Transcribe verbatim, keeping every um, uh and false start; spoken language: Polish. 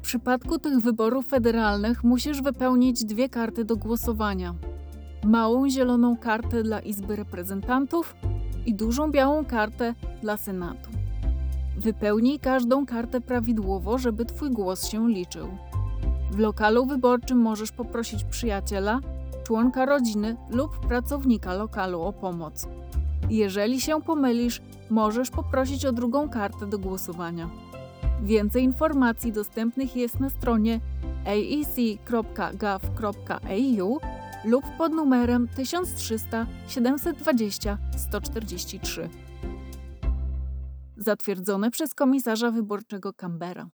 przypadku tych wyborów federalnych musisz wypełnić dwie karty do głosowania. Małą zieloną kartę dla Izby Reprezentantów i dużą białą kartę dla Senatu. Wypełnij każdą kartę prawidłowo, żeby twój głos się liczył. W lokalu wyborczym możesz poprosić przyjaciela, członka rodziny lub pracownika lokalu o pomoc. Jeżeli się pomylisz, możesz poprosić o drugą kartę do głosowania. Więcej informacji dostępnych jest na stronie a e c kropka gov kropka a u lub pod numerem tysiąc trzysta siedemset dwadzieścia sto czterdzieści trzy. Zatwierdzone przez komisarza wyborczego Canberra.